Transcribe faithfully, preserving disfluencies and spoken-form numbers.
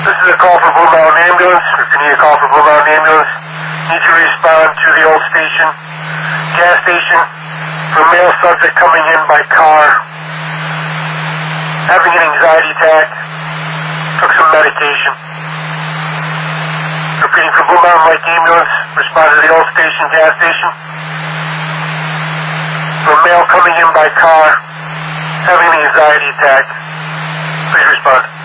This is a call for Blue Mountain Ambulance. If you need a call for Blue Mountain Ambulance, need to respond to the old station, gas station, for male subject coming in by car, having an anxiety attack, took some medication. Repeating for Blue Mountain Lake Ambulance, respond to the old station, gas station, for male coming in by car, having an anxiety attack. Please respond.